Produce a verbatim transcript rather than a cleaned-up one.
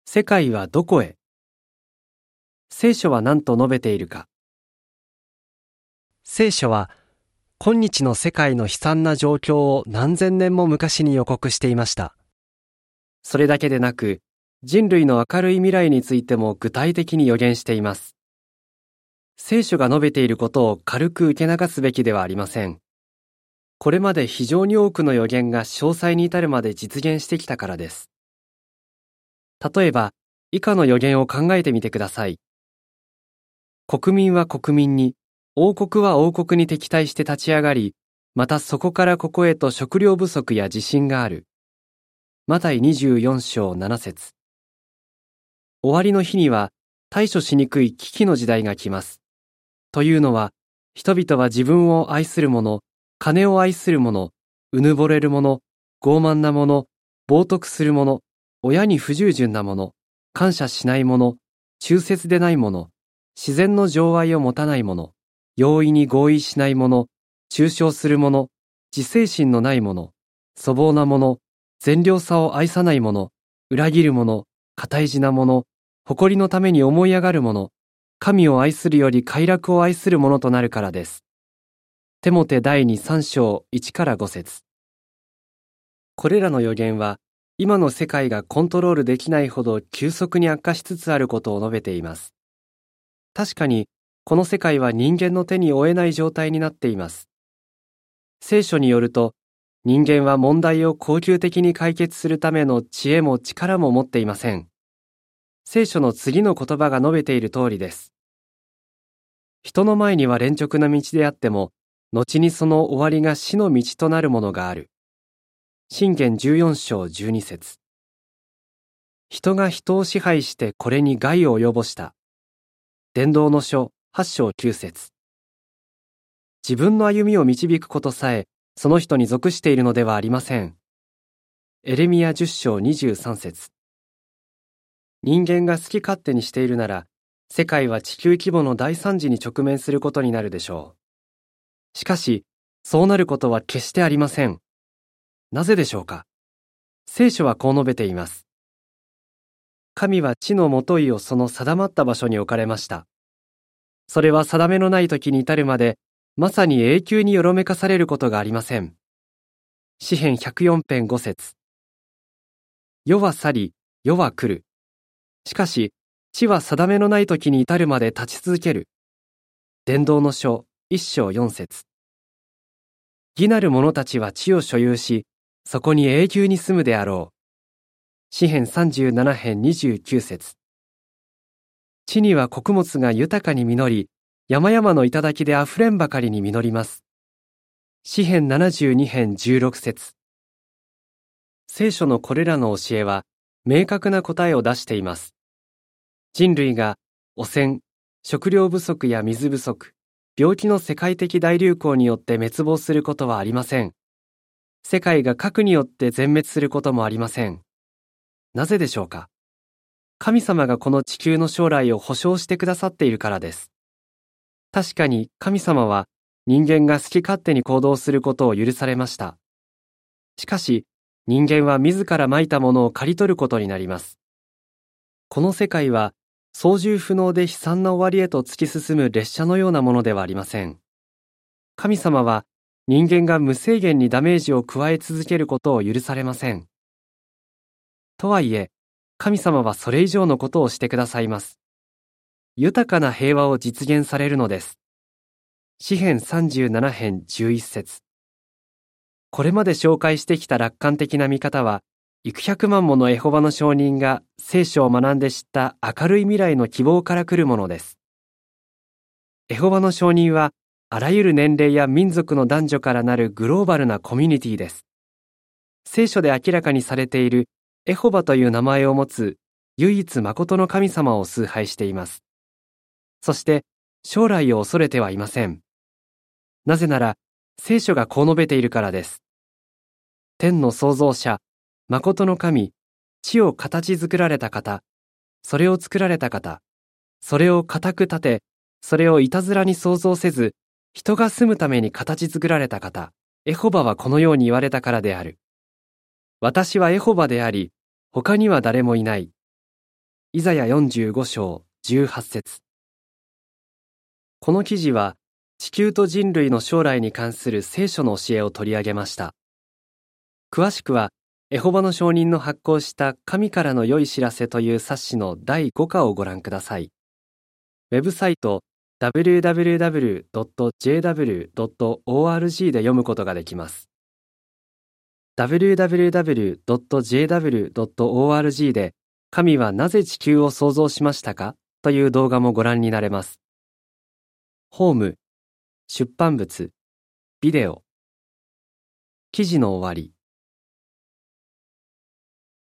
世界はどこへ？聖書は何と述べているか。 聖書は今日の世界の悲惨な状況を何千年も昔に予告していました。 それだけでなく、人類の明るい未来についても具体的に予言しています。聖書が述べていることを軽く受け流すべきではありません。これまで非常に多くの予言が詳細に至るまで実現してきたからです。例えば、以下の予言を考えてみてください。国民は国民に、王国は王国に敵対して立ち上がり、またそこからここへと食料不足や地震がある。マタイにじゅうよん章なな節。終わりの日には対処しにくい危機の時代が来ます。というのは、人々は自分を愛する者、金を愛する者、うぬぼれる者、傲慢な者、冒涜する者、親に不従順な者、感謝しない者、忠節でない者、自然の情愛を持たない者、容易に合意しない者、中傷する者、自制心のない者、粗暴な者、善良さを愛さない者、裏切る者、堅い地な者、誇りのために思い上がる者、神を愛するより快楽を愛する者となるからです。テモテ第二三章いちからご節。これらの予言は、今の世界がコントロールできないほど急速に悪化しつつあることを述べています。確かに、この世界は人間の手に負えない状態になっています。聖書によると、人間は問題を恒久的に解決するための知恵も力も持っていません。聖書の次の言葉が述べている通りです。人の前には連直な道であっても、後にその終わりが死の道となるものがある。箴言じゅうよん章じゅうに節。人が人を支配してこれに害を及ぼした。伝道の書はち章きゅう節。自分の歩みを導くことさえ、その人に属しているのではありません。エレミヤじゅっ章にじゅうさん節。人間が好き勝手にしているなら、世界は地球規模の大惨事に直面することになるでしょう。しかし、そうなることは決してありません。なぜでしょうか。聖書はこう述べています。神は地のもといをその定まった場所に置かれました。それは定めのない時に至るまで、まさに永久によろめかされることがありません。詩編ひゃくよん編ご節。世は去り、世は来る。しかし、地は定めのない時に至るまで立ち続ける。伝道の書いち章よん節。義なる者たちは地を所有し、そこに永久に住むであろう。詩編さんじゅうなな編にじゅうきゅう節。地には穀物が豊かに実り、山々の頂であふれんばかりに実ります。詩編ななじゅうに編じゅうろく節。聖書のこれらの教えは、明確な答えを出しています。人類が汚染、食料不足や水不足、病気の世界的大流行によって滅亡することはありません。世界が核によって全滅することもありません。なぜでしょうか。神様がこの地球の将来を保証してくださっているからです。確かに神様は人間が好き勝手に行動することを許されました。しかし、人間は自ら蒔いたものを刈り取ることになります。この世界は操縦不能で悲惨な終わりへと突き進む列車のようなものではありません。神様は人間が無制限にダメージを加え続けることを許されません。とはいえ、神様はそれ以上のことをしてくださいます。豊かな平和を実現されるのです。詩編さんじゅうなな編じゅういち節。これまで紹介してきた楽観的な見方は、幾百万ものエホバの証人が聖書を学んで知った明るい未来の希望から来るものです。エホバの証人は、あらゆる年齢や民族の男女からなるグローバルなコミュニティです。聖書で明らかにされているエホバという名前を持つ唯一誠の神様を崇拝しています。そして将来を恐れてはいません。なぜなら聖書がこう述べているからです。天の創造者、誠の神、地を形作られた方、それを作られた方、それを固く立て、それをいたずらに創造せず、人が住むために形作られた方、エホバはこのように言われたからである。私はエホバであり、他には誰もいない。 イザヤよんじゅうご章じゅうはち節。この記事は、地球と人類の将来に関する聖書の教えを取り上げました。詳しくは、エホバの証人の発行した神からの良い知らせという冊子のだいごかをご覧ください。ウェブサイト ダブリューダブリューダブリュードットジェーダブリュードットオーアールジー で読むことができます。ダブリューダブリューダブリュードットジェーダブリュードットオーアールジー で神はなぜ地球を創造しましたかという動画もご覧になれます。ホーム、出版物、ビデオ。記事の終わり。